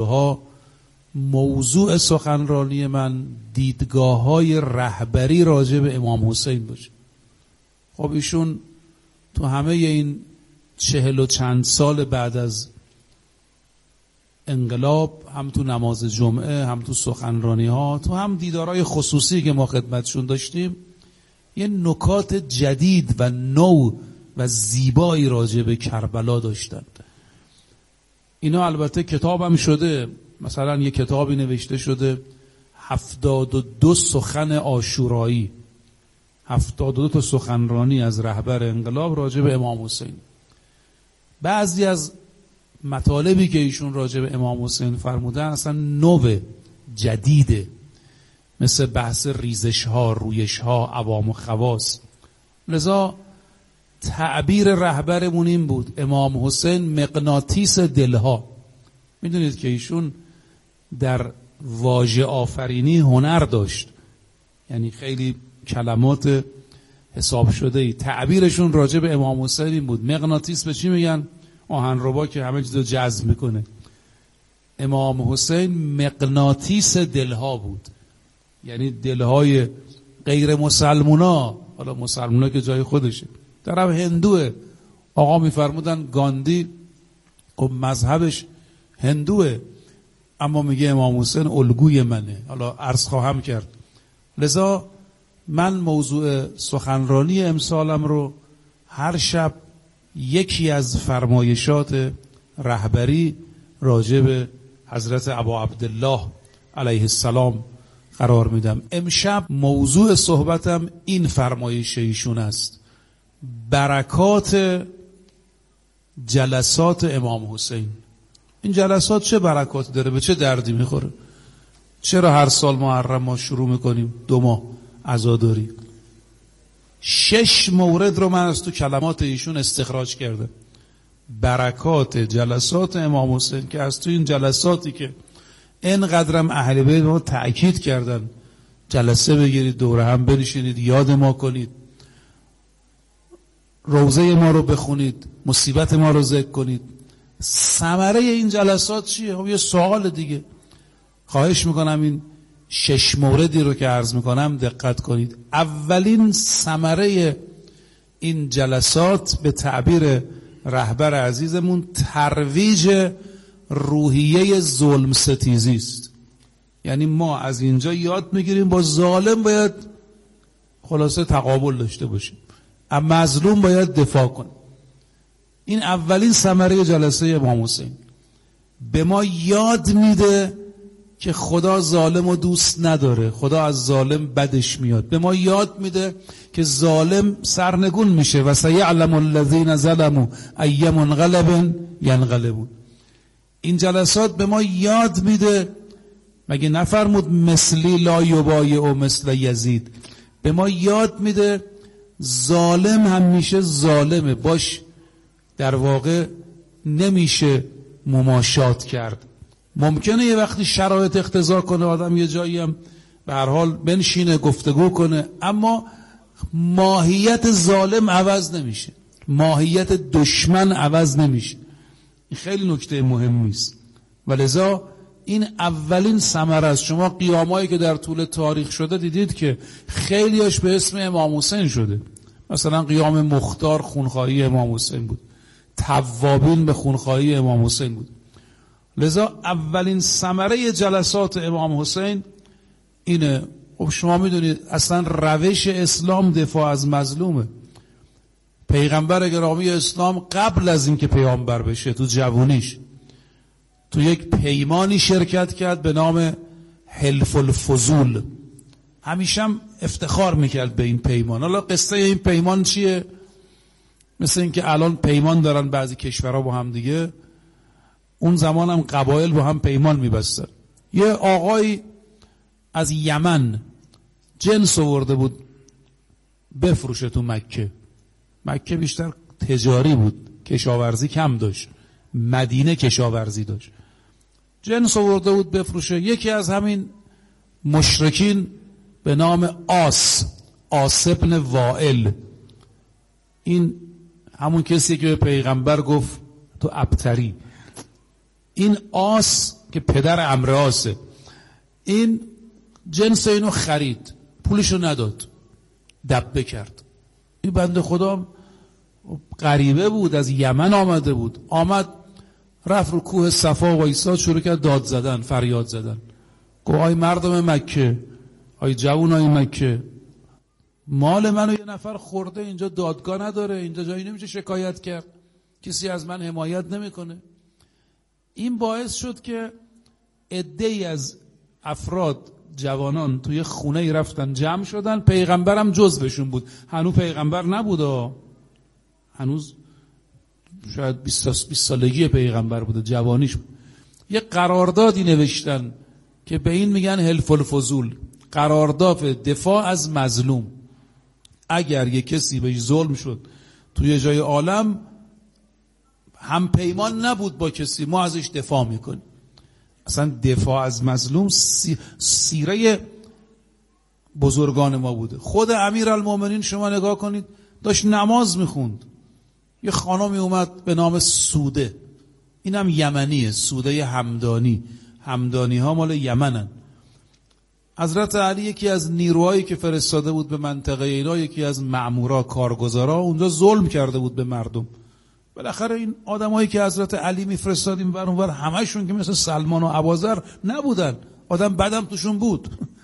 سالها موضوع سخنرانی من دیدگاه‌های رهبری راجع به امام حسین باشه. خب ایشون تو همه این 40 و چند سال بعد از انقلاب، هم تو نماز جمعه، هم تو سخنرانی ها، تو هم دیدارهای خصوصی که ما خدمتشون داشتیم، یه نکات جدید و نو و زیبایی راجع به کربلا داشتند. اینا البته کتاب هم شده، مثلا یه کتابی نوشته شده 72 سخن عاشورایی، 72 تا سخنرانی از رهبر انقلاب راجع به امام حسین. بعضی از مطالبی که ایشون راجع به امام حسین فرمودن اصلا نوه، جدیده، مثل بحث ریزش ها، رویش ها، عوام و خواص. لذا تعبیر رهبرمون این بود: امام حسین مغناطیس دلها. میدونید که ایشون در واژه آفرینی هنر داشت، یعنی خیلی کلمات حساب شده ای. تعبیرشون راجع به امام حسین این بود. مغناطیس به چی میگن؟ آهنربا که همه چیز رو جذب میکنه. امام حسین مغناطیس دلها بود، یعنی دلهای غیر مسلمونا، حالا مسلمونا که جای خودشه، طرف هندوه. آقا میفرمودن گاندی خب مذهبش هندوه، اما میگه امام حسین الگوی منه. حالا عرض خواهم کرد. لذا من موضوع سخنرانی امسالم رو هر شب یکی از فرمایشات رهبری راجع به حضرت ابا عبدالله علیه السلام قرار میدم. امشب موضوع صحبتم این فرمایش ایشون است: برکات جلسات امام حسین. این جلسات چه برکاتی داره؟ به چه دردی میخوره؟ چرا هر سال محرم ما شروع میکنیم 2 ماه عزاداری؟ 6 مورد رو من از تو کلمات ایشون استخراج کردم. برکات جلسات امام حسین، که از تو این جلساتی که اینقدرم اهل بیت ما تأکید کردن جلسه بگیرید، دوره هم بنشینید، یاد ما کنید، روزه ما رو بخونید، مصیبت ما رو ذکر کنید. ثمره این جلسات چیه؟ خب یه سوال دیگه. خواهش میکنم این 6 موردی رو که عرض میکنم دقت کنید. اولین ثمره این جلسات به تعبیر رهبر عزیزمون ترویج روحیه ظلم ستیزی است. یعنی ما از اینجا یاد میگیریم با ظالم باید خلاصه تقابل داشته باشیم، اما مظلوم باید دفاع کنیم. این اولین ثمره جلسه امام حسین. به ما یاد میده که خدا ظالم و دوست نداره، خدا از ظالم بدش میاد. به ما یاد میده که ظالم سرنگون میشه و سیعلم الذین ظلموا ای منقلب ینقلبون. این جلسات به ما یاد میده، مگه نفرمود مثلی لا یبایع مثل یزید؟ به ما یاد میده ظالم همیشه ظالمه، باش در واقع نمیشه مماشات کرد. ممکنه یه وقتی شرایط اقتضا کنه آدم یه جایی هم به هر حال بنشینه گفتگو کنه، اما ماهیت ظالم عوض نمیشه، ماهیت دشمن عوض نمیشه. این خیلی نکته مهمی است. ولذا این اولین ثمره است. شما قیامایی که در طول تاریخ شده دیدید که خیلیاش به اسم امام حسین شده. مثلا قیام مختار خونخواهی امام حسین بود، توابین به خونخواهی امام حسین بود. لذا اولین ثمره جلسات امام حسین اینه. خب شما میدونید اصلا روش اسلام دفاع از مظلومه. پیغمبر گرامی اسلام قبل از اینکه پیامبر بشه تو جوونیش تو یک پیمانی شرکت کرد به نام حلف الفضول. همیشه هم افتخار میکرد به این پیمان. حالا قصه این پیمان چیه؟ مثل اینکه الان پیمان دارن بعضی کشورها با هم دیگه، اون زمان هم قبایل با هم پیمان میبستن. یه آقای از یمن جنس آورده بود بفروشه تو مکه. مکه بیشتر تجاری بود، کشاورزی کم داشت، مدینه کشاورزی داشت. جنس آورده بود بفروشه. یکی از همین مشرکین به نام آس ابن وائل، این همون کسی که به پیغمبر گفت تو ابتری، این آس که پدر امراسه، این جنس اینو خرید، پولشو نداد، دبه کرد. این بنده خدا غریبه بود، از یمن آمده بود، آمد رفت رو کوه صفا وایساد، شروع کرد داد زدن، فریاد زدن. گفت آی مردم مکه، آی جوانای مکه، مال منو یه نفر خورده، اینجا دادگاه نداره، اینجا جایی نمیشه شکایت کرد، کسی از من حمایت نمیکنه. این باعث شد که عده‌ای از افراد جوانان توی خونه‌ای رفتن جمع شدن، پیغمبرم جزوشون بود، هنوز پیغمبر نبود، هنوز شاید 20 سالگی پیغمبر بوده، جوانیش بود. یه قراردادی نوشتن که به این میگن حلف الفضول، قرارداد دفاع از مظلوم. اگر یه کسی بهش ظلم شد توی جای عالم، هم پیمان نبود با کسی، ما ازش دفاع میکنیم. اصلا دفاع از مظلوم سیره بزرگان ما بوده. خود امیرالمومنین شما نگاه کنید، داشت نماز میخوند، یه خانمی اومد به نام سوده، اینم یمنیه، سوده همدانی. همدانی ها مال یمنن. حضرت علی یکی از نیروهایی که فرستاده بود به منطقه اینا، یکی از مأمورا، کارگزارا، اونجا ظلم کرده بود به مردم. بالاخره این آدمایی که حضرت علی میفرستادیم بر اونور، همشون که مثل سلمان و ابوذر نبودن، آدم بدم توشون بود.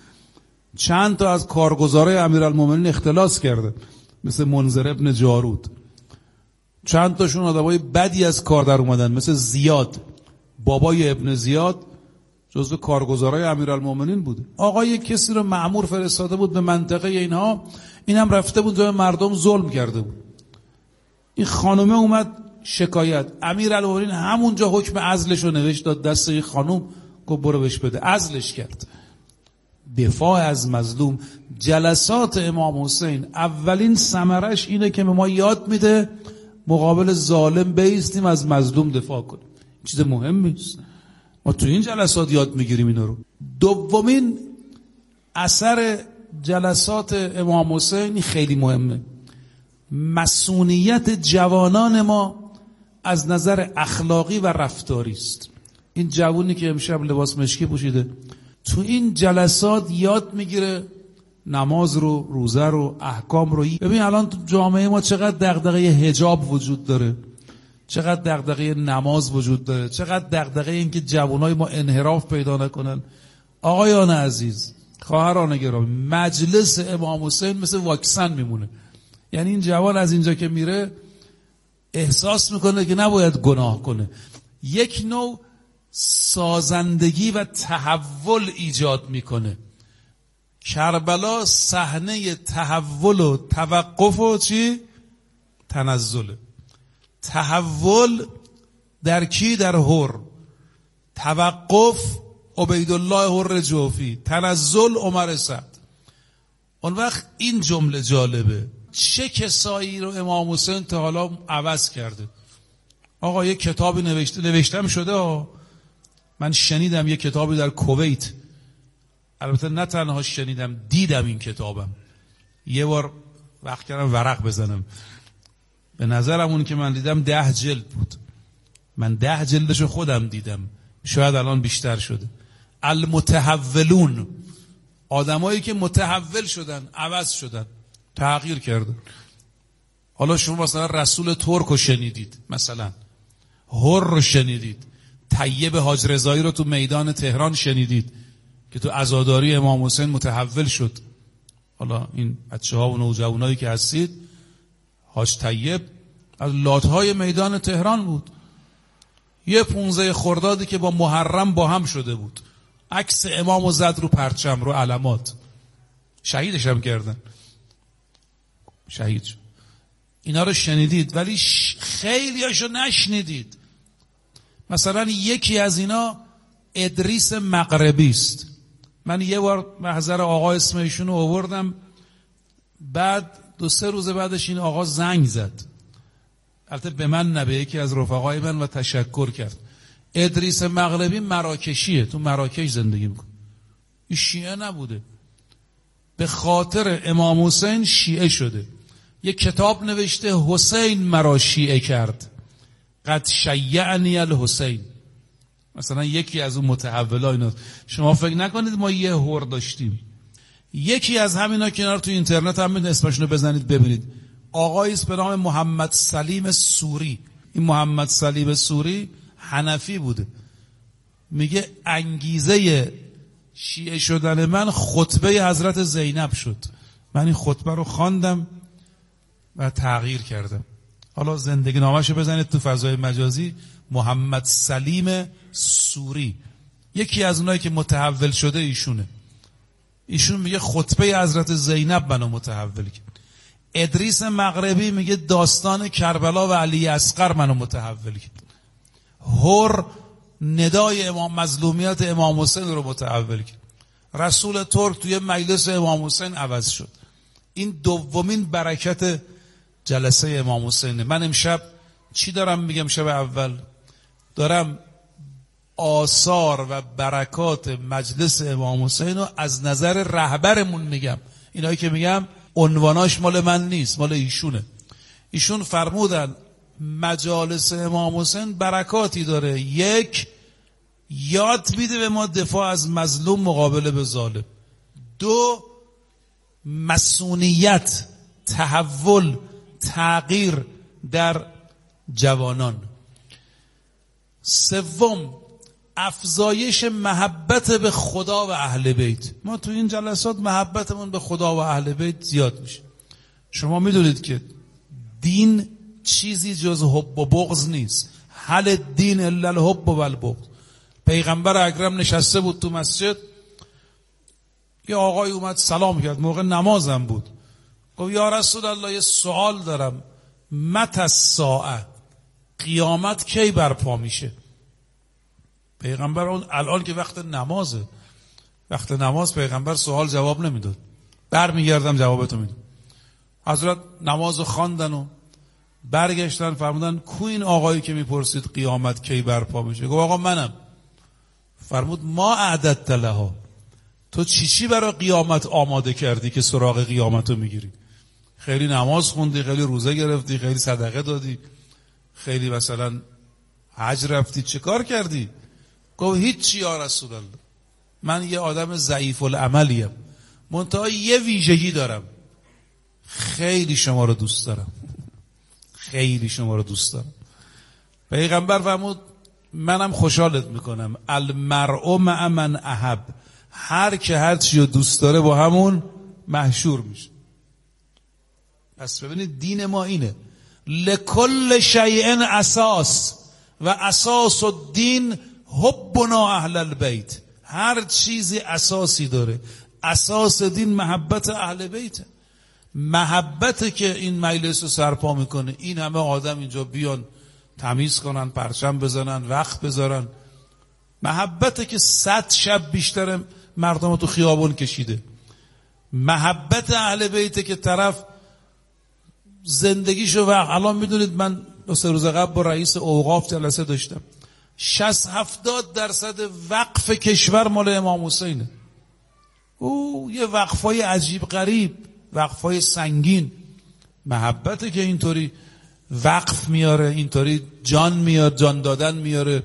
چند تا از کارگزارای امیرالمومنین اختلاس کرده، مثل منذر ابن جارود. چند تاشون آدمای بدی از کار در اومدن، مثل زیاد، بابای ابن زیاد جزو کارگزارای امیرالمومنین بود. آقای کسی رو مأمور فرستاده بود به منطقه اینها، اینم رفته بود به مردم ظلم کرده بود. این خانومه اومد شکایت، امیرالمومنین همونجا حکم عزلش رو نوشت، داد دست این خانوم، گفت برو بهش بده، عزلش کرد. دفاع از مظلوم. جلسات امام حسین اولین ثمرش اینه که به ما یاد میده مقابل ظالم بایستیم، از مظلوم دفاع کنیم. چیز مهمی است، ما تو این جلسات یاد میگیریم اینا رو. دومین اثر جلسات امام حسین خیلی مهمه، مسئولیت جوانان ما از نظر اخلاقی و رفتاری است. این جوانی که امشب لباس مشکی پوشیده تو این جلسات یاد میگیره نماز رو، روزه رو، احکام رو. ببین الان تو جامعه ما چقدر دغدغه حجاب وجود داره، چقدر دغدغه نماز وجود داره، چقدر دغدغه این که جوانای ما انحراف پیدا نکنن. آقایان عزیز، خواهران گرامی، مجلس امام حسین مثل واکسن میمونه. یعنی این جوان از اینجا که میره احساس میکنه که نباید گناه کنه. یک نوع سازندگی و تحول ایجاد میکنه. کربلا صحنه تحول و توقف و تنزله. تحول در کی؟ در حر. توقف عبیدالله حر جوفی. تنزل عمر سعد. اون وقت این جمله جالبه، چه کسایی رو امام حسین تا حالا عوض کرده. آقا یک کتابی نوشتم شده. من شنیدم یک کتابی در کویت، البته نه تنها شنیدم، دیدم این کتابم. یه بار وقت کردم ورق بزنم، به نظرم اون که من دیدم 10 جلد بود. من 10 جلدشو خودم دیدم، شاید الان بیشتر شده. المتحولون، آدمایی که متحول شدن، عوض شدن، تغییر کردن. حالا شما مثلا رسول ترک رو شنیدید، مثلا حر رو شنیدید، طیب حاج رضایی رو تو میدان تهران شنیدید که تو عزاداری امام حسین متحول شد. حالا این بچه‌ها و نوجوانایی که هستید، حاج طیب از لات‌های میدان تهران بود. یه 15 خردادی که با محرم با هم شده بود، عکس امامو زد رو پرچم، رو علامات، شهیدش هم کردن، شهید شد. اینا رو شنیدید ولی خیلیاشو نشنیدید. مثلا یکی از اینا ادریس مغربی است. من یه بار محضر آقا اسم ایشونو آوردم، بعد 2-3 روز بعدش این آقا زنگ زد، البته به من نه، به یکی از رفقای من، و تشکر کرد. ادریس مغربی مراکشیه، تو مراکش زندگی میکنه. این شیعه نبوده، به خاطر امام حسین شیعه شده. یه کتاب نوشته حسین مرا شیعه کرد، قد شیعنی الحسین. مثلا یکی از اون متحولا اینا. شما فکر نکنید ما یه هور داشتیم. یکی از همینا کنار تو اینترنت هم اسمشونو بزنید ببینید. آقایی است به نام محمد سلیم سوری. این محمد سلیم سوری حنفی بوده. میگه انگیزه شیعه شدن من خطبه حضرت زینب شد. من این خطبه رو خواندم و تغییر کردم. حالا زندگی نامه‌شو بزنید تو فضای مجازی، محمد سلیم سوری، یکی از اونایی که متحول شده ایشونه. ایشون میگه خطبه حضرت زینب منو متحول کرد. ادریس مغربی میگه داستان کربلا و علی اصغر منو متحول کرد. هر ندای مظلومیت امام حسین رو متحول کرد. رسول ترک توی مجلس امام حسین عوض شد. این دومین برکت جلسه امام حسینه. من امشب چی دارم میگم؟ شب اول دارم آثار و برکات مجلس امام حسین رو از نظر رهبرمون میگم. اینایی که میگم عنواناش مال من نیست، مال ایشونه. ایشون فرمودن مجالس امام حسین برکاتی داره. یک، یاد میده به ما دفاع از مظلوم مقابله به ظالم. دو، مسئولیت، تحول، تغییر در جوانان. سوم، افزایش محبت به خدا و اهل بیت. ما تو این جلسات محبتمون به خدا و اهل بیت زیاد میشه. شما میدونید که دین چیزی جز حب و بغض نیست. هل الدین الا الحب و البغض. پیغمبر اکرم نشسته بود تو مسجد، یه آقای اومد سلام کرد، موقع نمازم بود. گفت یا رسول الله یه سوال دارم، متی الساعه، قیامت کی برپا میشه؟ پیغمبر اون الان که وقت نمازه، وقت نماز پیغمبر سوال جواب نمیداد. برمیگردم جوابتو میدم. حضرت نمازو خواندن و برگشتن، فرمودن کو این آقایی که میپرسید قیامت کی برپا میشه؟ گفت آقا منم. فرمود ما اعددت لها، تو چی برای قیامت آماده کردی که سراغ قیامتو میگیری؟ خیلی نماز خوندی، خیلی روزه گرفتی، خیلی صدقه دادی، خیلی مثلا حج رفتی، چه کار کردی؟ گفت هیچی یا رسول الله، من یه آدم ضعیف العملیم، منتها یه ویژگی دارم، خیلی شما رو دوست دارم، خیلی شما رو دوست دارم. پیغمبر فرمود منم خوشحالت میکنم، المرء مع من احب، هر که هر چی رو دوست داره با همون محشور میشه. پس ببینید دین ما اینه، لکل شیء اساس و اساس الدین حبنا اهل البیت. هر چیزی اساسی داره، اساس دین محبت اهل بیت. محبت که این مجلس رو سرپا میکنه، این همه آدم اینجا بیان تمیز کنن، پرچم بزنن، وقت بذارن. محبت که 100 شب بیشتر مردم رو تو خیابون کشیده. محبت اهل بیت که طرف زندگیشو وقت. الان میدونید من 2 روز قبل با رئیس اوقاف جلسه داشتم، 60-70% وقف کشور مال امام حسینه. او یه وقفای عجیب غریب، وقفای سنگین. محبته که اینطوری وقف میاره، اینطوری جان میاره، جان دادن میاره.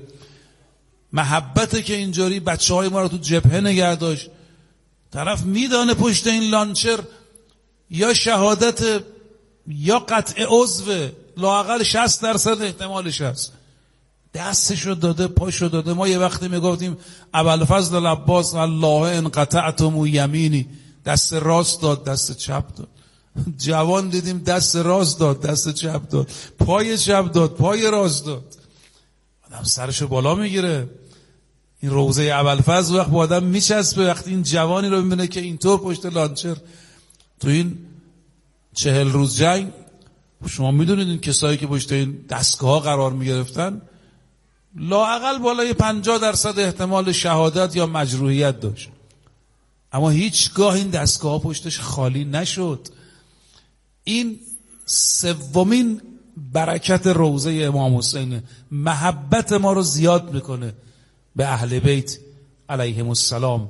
محبته که اینجوری بچهای ما رو تو جبهه نگه داشت. طرف میدانه پشت این لانچر یا شهادت یا قطع عضو، لااقل 60% احتمالش هست. دستشو داده، پاشو داده. ما یه وقتی میگفتیم ابوالفضل العباس الله ان قطعتم یمینی، دست راست داد، دست چپ داد. جوان دیدیم دست راست داد، دست چپ داد، پای چپ داد، پای راست داد. آدم سرشو بالا میگیره. این روضه ابوالفضل وقت با آدم میچسبه وقتی این جوانی رو میبینه که اینطور پشت لانچر تو این 40 روز جنگ. شما میدونید این کسایی که پشت این دستگاه قرار میگرفتن لااقل بالای 50% احتمال شهادت یا مجروحیت داشت، اما هیچگاه این دستگاه پشتش خالی نشد. این سومین برکت روضه امام حسین، محبت ما رو زیاد میکنه به اهل بیت علیهم السلام.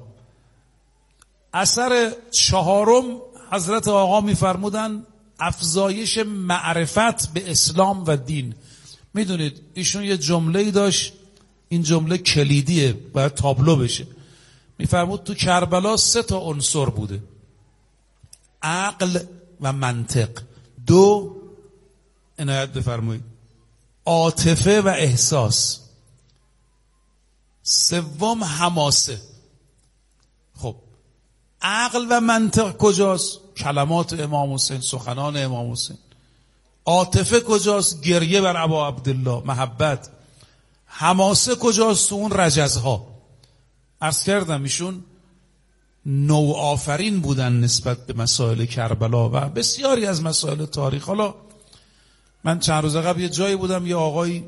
اثر 4 حضرت آقا میفرمودن افزایش معرفت به اسلام و دین. میدونید ایشون یه جمله‌ای داشت، این جمله کلیدیه، باید تابلو بشه. میفرمود تو کربلا 3 تا عنصر بوده: عقل و منطق. 2 عنایت بفرمایید، عاطفه و احساس. 3 حماسه. خب عقل و منطق کجاست؟ کلمات امام حسین، سخنان امام حسین. عاطفه کجاست؟ گریه بر ابا عبدالله، محبت. حماسه کجاست؟ تو اون رجزها. عرض کردم ایشون نوآفرین بودن نسبت به مسائل کربلا و بسیاری از مسائل تاریخ. حالا من چند روز قبل یه جایی بودم، یه آقای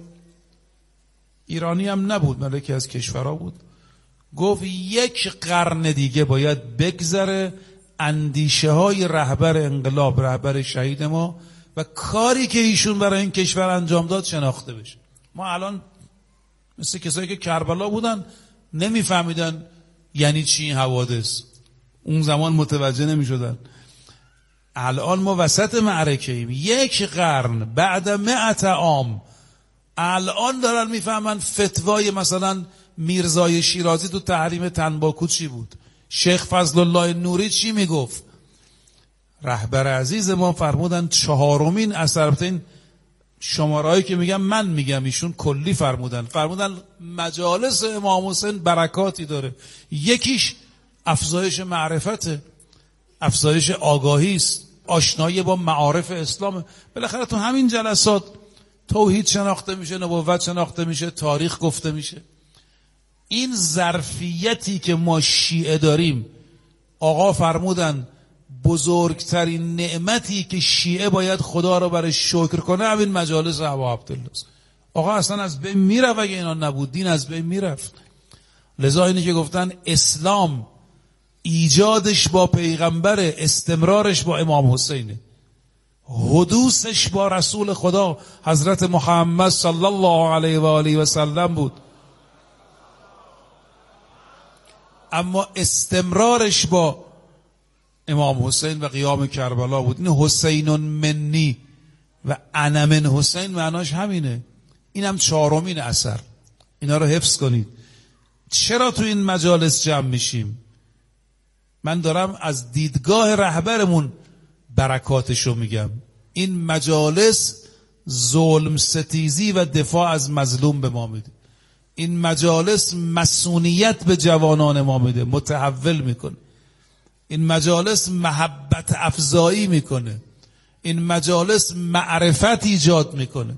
ایرانی هم نبود، ملکی از کشورها بود، گفت 1 قرن دیگه باید بگذره اندیشه های رهبر انقلاب، رهبر شهید ما و کاری که ایشون برای این کشور انجام داد شناخته بشه. ما الان مثل کسایی که کربلا بودن نمیفهمیدن یعنی چی این حوادث، اون زمان متوجه نمی شدن. الان ما وسط معرکه ایم، 1 قرن بعد 100 عام الان دارن میفهمن فتوای مثلا میرزای شیرازی تو تحریم تنباکو چی بود، شیخ فضل الله نوری چی میگفت. رهبر عزیز ما فرمودن 4مین اثر، این شمارهایی که میگم من میگم، ایشون کلی فرمودن مجالس امام حسین برکاتی داره. یکیش افزایش معرفته، افزایش آگاهی است، آشنایی با معارف اسلام. بالاخره تو همین جلسات توحید شناخته میشه، نبوت شناخته میشه، تاریخ گفته میشه. این ظرفیتی که ما شیعه داریم، آقا فرمودن بزرگترین نعمتی که شیعه باید خدا رو برای شکر کنه همین مجالس ابا عبدالله است. آقا اصلا از بین میرفت اگه اینا نبود، دین از بین میرفت. لذا اینی که گفتن اسلام ایجادش با پیغمبر، استمرارش با امام حسینه، حدوثش با رسول خدا حضرت محمد صلی الله علیه و آله و سلم بود، اما استمرارش با امام حسین و قیام کربلا بود. این حسین منی و انا من حسین معناش همینه. اینم 4مین اثر. اینا رو حفظ کنید. چرا تو این مجالس جمع میشیم؟ من دارم از دیدگاه رهبرمون برکاتشو میگم. این مجالس ظلم ستیزی و دفاع از مظلوم به ما میده. این مجالس مسئولیت به جوانان ما میده، متحول میکنه. این مجالس محبت افزایی میکنه. این مجالس معرفت ایجاد میکنه.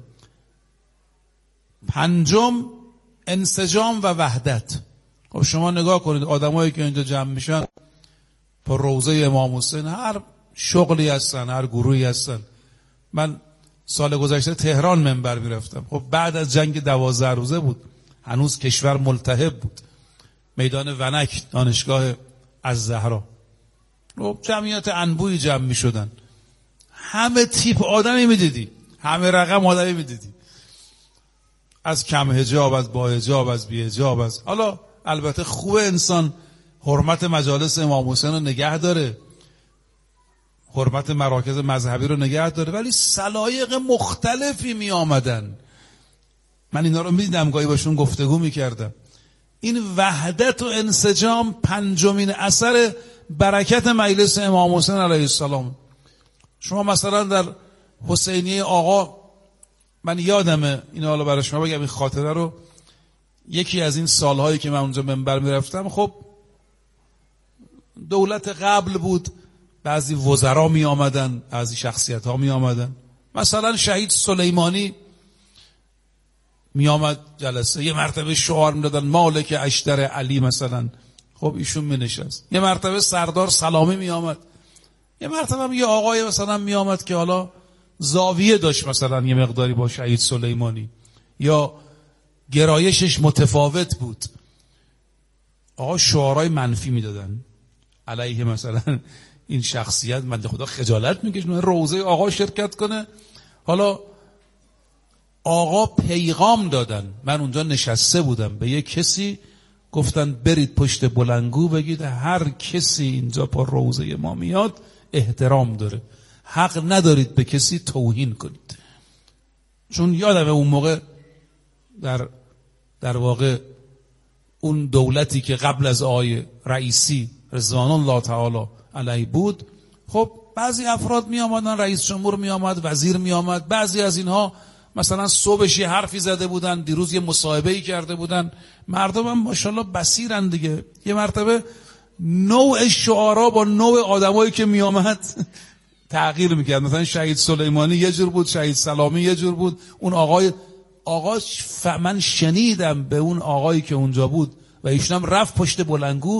5 انسجام و وحدت. خب شما نگاه کنید آدمایی که اینجا جمع میشن با روضه امام حسین، هر شغلی هستن، هر گروهی هستن. من سال گذشته تهران منبر میرفتم. خب بعد از جنگ 12 روزه بود، هنوز کشور ملتهب بود. میدان ونک، دانشگاه الزهرا، جمعیت انبوهی جمع می شدن. همه تیپ آدمی می دیدی، همه رقم آدمی می دیدی، از کم حجاب، از با حجاب، از بی حجاب. از حالا البته خوب انسان حرمت مجالس امام حسین رو نگه داره، حرمت مراکز مذهبی رو نگه داره، ولی سلایق مختلفی می آمدن. من اینا رو می دیدم، گاهی باشون گفتگو می کردم. این وحدت و انسجام 5مین اثر برکت مجلس امام حسین علیه السلام. شما مثلا در حسینیه آقا، من یادمه اینو حالا برای شما بگم این خاطره رو، یکی از این سالهایی که من اونجا منبر میرفتم، خب دولت قبل بود، بعضی وزرا می آمدن، بعضی شخصیت ها می آمدن. مثلا شهید سلیمانی می آمد جلسه، یه مرتبه شعار می دادن مالک اشتر علی مثلا، خب ایشون می نشست. یه مرتبه سردار سلامی می آمد، یه مرتبه یه آقای مثلا می آمد که حالا زاویه داشت مثلا یه مقداری با شهید سلیمانی یا گرایشش متفاوت بود. آقا شعارهای منفی می دادن علیه مثلا این شخصیت. من خدا خجالت میکشه روزه آقا شرکت کنه. حالا آقا پیغام دادن، من اونجا نشسته بودم، به یه کسی گفتن برید پشت بلندگو بگید هر کسی اینجا با روزه ما میاد احترام داره، حق ندارید به کسی توهین کنید. چون یادمه اون موقع در در واقع اون دولتی که قبل از آقای رئیسی رضوان الله تعالی علیه بود، خب بعضی افراد می آمدن، رئیس جمهور می آمد، وزیر می آمد، بعضی از اینها مثلا صبحش یه حرفی زده بودن، دیروز یه مصاحبه‌ای کرده بودن. مردم هم ماشاءالله بصیرن دیگه. یه مرتبه نوع شعارا با نوع آدمایی که می آمد تغییر میکرد. مثلا شهید سلیمانی یه جور بود، شهید سلامی یه جور بود. اون آقا من شنیدم به اون آقایی که اونجا بود و ایشون هم رفت پشت بلندگو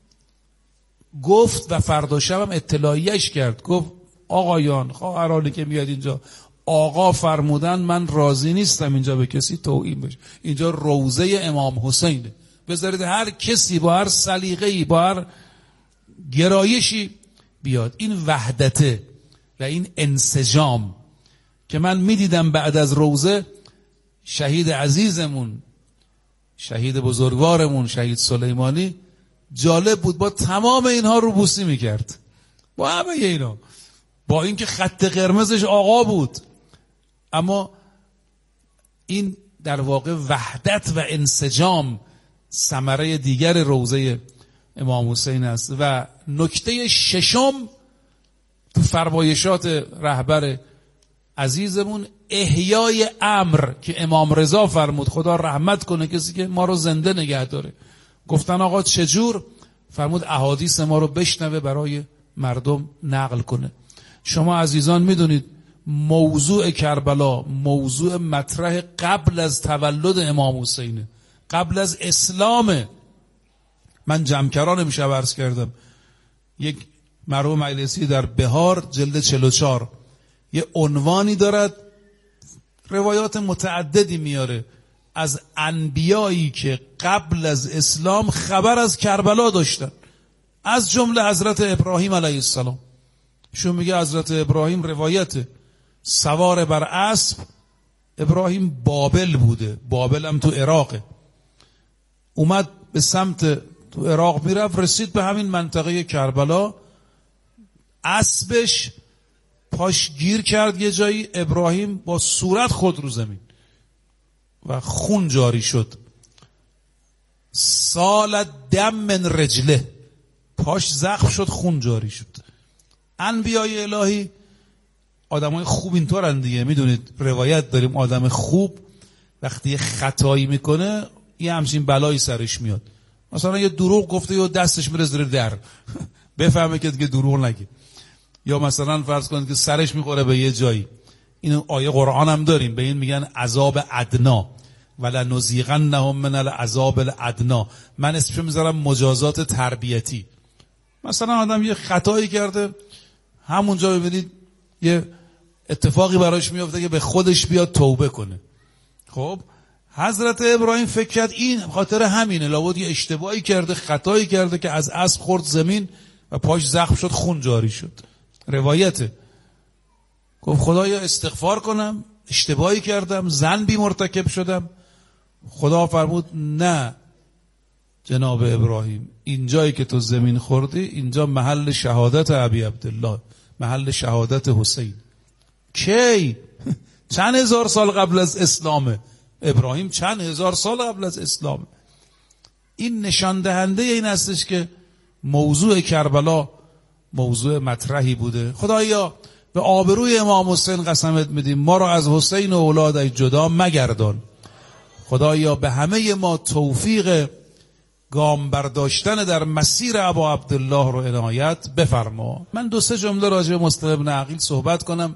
گفت و فردا شب هم اطلاعیه‌اش کرد، گفت آقایان خواهرانی که میاد اینجا، آقا فرمودن من راضی نیستم اینجا به کسی توهین بشه، اینجا روضه امام حسینه، بذارید هر کسی با هر سلیقه‌ای با هر گرایشی بیاد. این وحدته و این انسجام که من میدیدم بعد از روضه شهید عزیزمون، شهید بزرگوارمون شهید سلیمانی، جالب بود با تمام اینها رو بوسی میکرد، با همه اینا، با اینکه خط قرمزش آقا بود، اما این در واقع وحدت و انسجام ثمره دیگر روضه امام حسین است. و نکته ششم تو فرمایشات رهبر عزیزمون احیای امر که امام رضا فرمود خدا رحمت کنه کسی که ما رو زنده نگه داره. گفتن آقا چجور؟ فرمود احادیث ما رو بشنوه برای مردم نقل کنه. شما عزیزان میدونید موضوع کربلا موضوع مطرح قبل از تولد امام حسینه، قبل از اسلامه. من جمکران امشب عرض کردم، یک مرحوم مجلسی در بهار جلد 44 یه عنوانی دارد، روایات متعددی میاره از انبیایی که قبل از اسلام خبر از کربلا داشتن، از جمله حضرت ابراهیم علیه السلام. شون میگه حضرت ابراهیم روایت سوار بر اسب، ابراهیم بابل بوده، بابل هم تو عراقه، اومد به سمت تو عراق میرفت، رسید به همین منطقه کربلا، اسبش پاش گیر کرد یه جایی، ابراهیم با صورت خود رو زمین و خون جاری شد. سال دم من رجله، پاش زخم شد، خون جاری شد. انبیای الهی آدمای خوب اینطورن دیگه، میدونید روایت داریم آدم خوب وقتی خطایی میکنه یه همچین بلایی سرش میاد، مثلا یه دروغ گفته یا دستش میره زیر در بفهمه که دیگه دروغ نگه، یا مثلا فرض کنید که سرش میخوره به یه جایی. این آیه قرآن هم داریم، به این میگن عذاب ادنا ولنذیقنهم من العذاب الادنا. من اسمشو میذارم مجازات تربیتی. مثلا آدم یه خطایی کرده، همونجا ببینید یه اتفاقی براش میفته که به خودش بیاد توبه کنه. خب حضرت ابراهیم فکر کرد این خاطر همینه، لابد یه اشتباهی کرده، خطایی کرده که از اسب خورد زمین و پاش زخم شد، خون جاری شد. روایته. گفت خدایا استغفار کنم، اشتباهی کردم، ذنبی مرتکب شدم. خدا فرمود نه جناب ابراهیم، اینجایی که تو زمین خوردی اینجا محل شهادت ابی عبدالله، محل شهادت حسین. کی؟ چند هزار سال قبل از اسلامه. ابراهیم چند هزار سال قبل از اسلامه. این نشان دهنده این هستش که موضوع کربلا موضوع مطرحی بوده. خدایا به آبروی امام حسین قسمت میدیم ما رو از حسین و اولادش جدا مگردان. خدایا به همه ما توفیق گام برداشتن در مسیر ابا عبدالله رو عنایت بفرما. من 2-3 جمله راجع به مسلم بن عقیل صحبت کنم،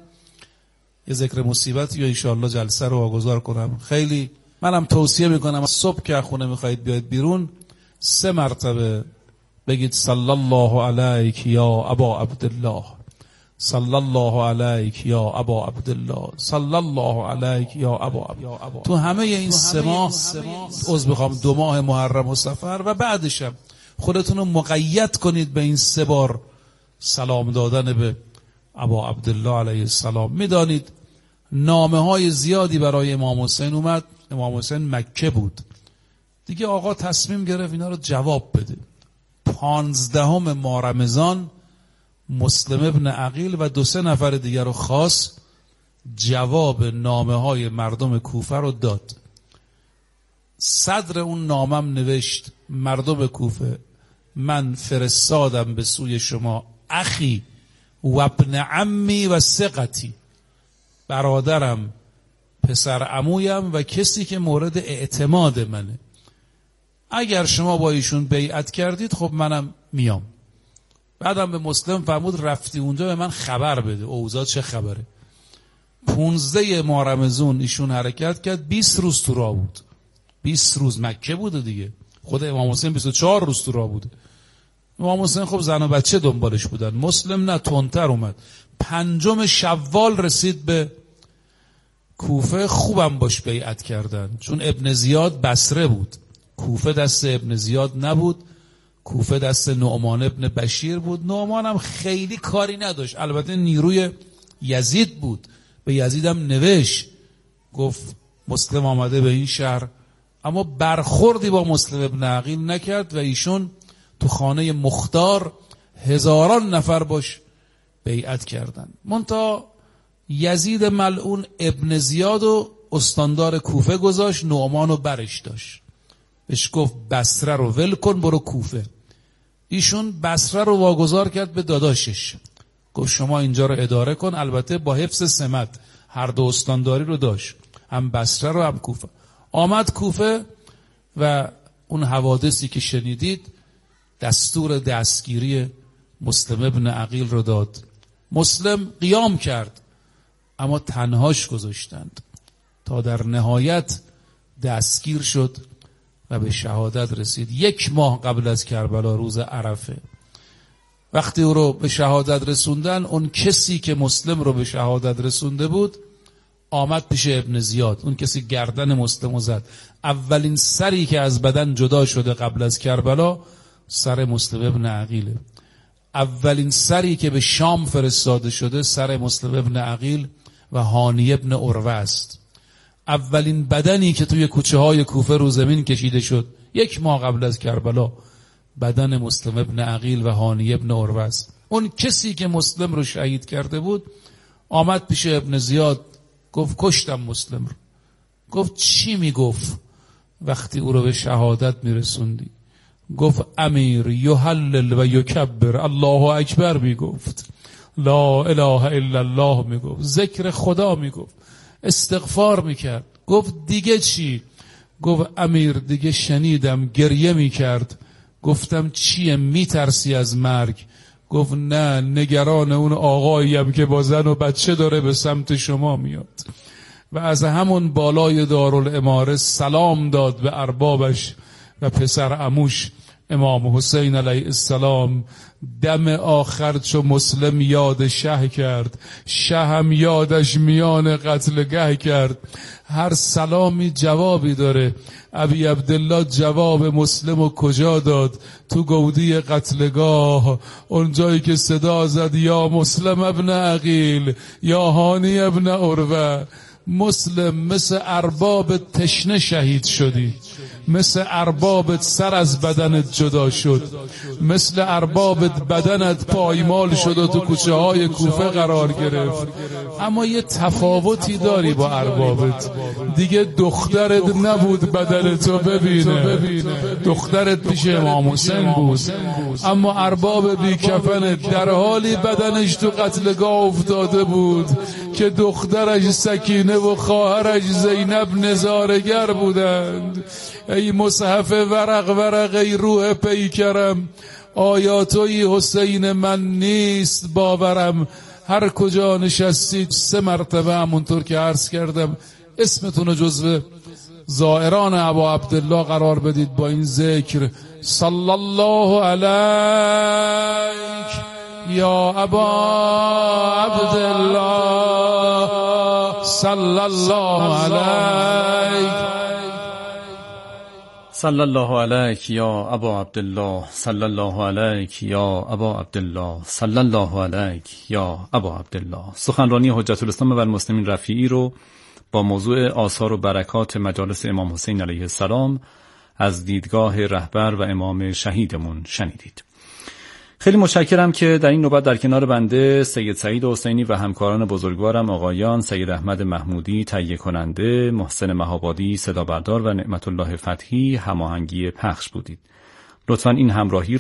یه ذکر مصیبت یا انشاءالله جلسه رو واگذار کنم. خیلی منم توصیه میکنم صبح که خونه میخواید بیاید بیرون 3 مرتبه بگید صلی الله علیک یا ابا عبدالله، صلی الله علیک یا ابا عبدالله، صلی الله علیک یا ابا عبدالله. تو همه این 3 ماه عذر بخوام 2 ماه محرم و صفر و بعدشم خودتون رو مقید کنید به این 3 بار سلام دادن به ابا عبدالله علیه السلام. میدانید نامه های زیادی برای امام حسین اومد. امام حسین مکه بود دیگه، آقا تصمیم گرفت اینا رو جواب بده. 15 ماه رمضان مسلم ابن عقیل و 2-3 نفر دیگر رو خواست جواب نامه های مردم کوفه رو داد. صدر اون نامم نوشت مردم کوفه من فرستادم به سوی شما اخی و ابن عمی و ثقتی، برادرم، پسر عمویم و کسی که مورد اعتماد منه. اگر شما با ایشون بیعت کردید خب منم میام. بعدم به مسلم فرمود رفتی اونجا به من خبر بده اوضاع چه خبره. 15 ماه رمضان ایشون حرکت کرد، 20 روز تو راه بود. 20 روز مکه بوده دیگه. خود امام حسین 24 روز تو راه بوده. امام حسین خب زن و بچه دنبالش بودن، مسلم نه، تندتر اومد. 5 شوال رسید به کوفه. خوبم باش بیعت کردن، چون ابن زیاد بصره بود. کوفه دست ابن زیاد نبود، کوفه دست نعمان ابن بشیر بود. نعمان هم خیلی کاری نداشت، البته نیروی یزید بود. به یزیدم نوشت گفت مسلم آمده به این شهر، اما برخوردی با مسلم ابن عقیل نکرد و ایشون تو خانه مختار هزاران نفر باش بیعت کردن. منتها یزید ملعون ابن زیاد و استاندار کوفه گذاشت، نعمان رو برش داشت، بهش گفت بصره رو ول کن برو کوفه. ایشون بصره رو واگذار کرد به داداشش، گفت شما اینجا رو اداره کن، البته با حفظ سمت، هر دو استانداری رو داشت، هم بصره رو هم کوفه. آمد کوفه و اون حوادثی که شنیدید دستور دستگیری مسلم ابن عقیل رو داد. مسلم قیام کرد اما تنهاش گذاشتند تا در نهایت دستگیر شد و به شهادت رسید. 1 ماه قبل از کربلا روز عرفه وقتی او رو به شهادت رسوندن، اون کسی که مسلم رو به شهادت رسونده بود آمد پیش ابن زیاد، اون کسی گردن مسلم رو زد. اولین سری که از بدن جدا شده قبل از کربلا سر مسلم ابن عقیله. اولین سری که به شام فرستاده شده سر مسلم ابن عقیل و هانی ابن عروه است. اولین بدنی که توی کوچه های کوفه رو زمین کشیده شد 1 ماه قبل از کربلا بدن مسلم ابن عقیل و هانی ابن عروه است. اون کسی که مسلم رو شهید کرده بود آمد پیش ابن زیاد، گفت کشتم مسلم رو. گفت چی میگفت وقتی او رو به شهادت میرسوندی؟ گفت امیر یحلل و یکبر، الله اکبر میگفت، لا اله الا الله میگفت، ذکر خدا میگفت، استغفار میکرد. گفت دیگه چی؟ گفت امیر دیگه شنیدم گریه میکرد، گفتم چیه میترسی از مرگ؟ گفت نه، نگران اون آقاییم که با زن و بچه داره به سمت شما میاد. و از همون بالای دارالاماره سلام داد به اربابش و پسر عموش امام حسین علیه السلام. دم آخر چو مسلم یاد شه کرد، شه هم یادش میان قتلگه کرد. هر سلامی جوابی داره. ابی عبدالله جواب مسلم و کجا داد؟ تو گودی قتلگاه، اون جایی که صدا زد یا مسلم ابن عقیل یا هانی ابن عروه. مسلم مثل ارباب تشنه شهید شدی، مثل اربابت سر از بدنت جدا شد، مثل اربابت بدنت پایمال شد و تو کوچه های کوفه قرار گرفت. اما یه تفاوتی داری با اربابت، دیگه دخترت نبود بدنتو ببینه، دخترت پیش امام حسین بود، اما ارباب بی کفنت در حالی بدنش تو قتلگاه افتاده بود که دخترش سکینه و خواهرش زینب نظارگر بودند. ای مصحف ورق ورق، ای روح پیکرم، آیاتوی حسین من نیست باورم. هر کجا نشستید 3 مرتبه همونطور که عرض کردم اسمتون رو جزو زائران ابا عبدالله قرار بدید با این ذکر. صلی الله علیک یا ابا عبدالله، صلی الله علیک، صلی الله علیک یا ابا عبدالله، صلی الله علیک یا ابا عبدالله، صلی الله علیک یا ابا عبدالله. سخنرانی حجت الاسلام و المسلمین رفیعی رو با موضوع آثار و برکات مجالس امام حسین علیه السلام از دیدگاه رهبر و امام شهیدمون شنیدید. خیلی متشکرم که در این نوبت در کنار بنده سید سعید حسینی و همکاران بزرگوارم آقایان سید احمد محمودی تهیه کننده، محسن مهابادی صدا بردار و نعمت الله فتحی هماهنگی پخش بودید. لطفاً این همراهی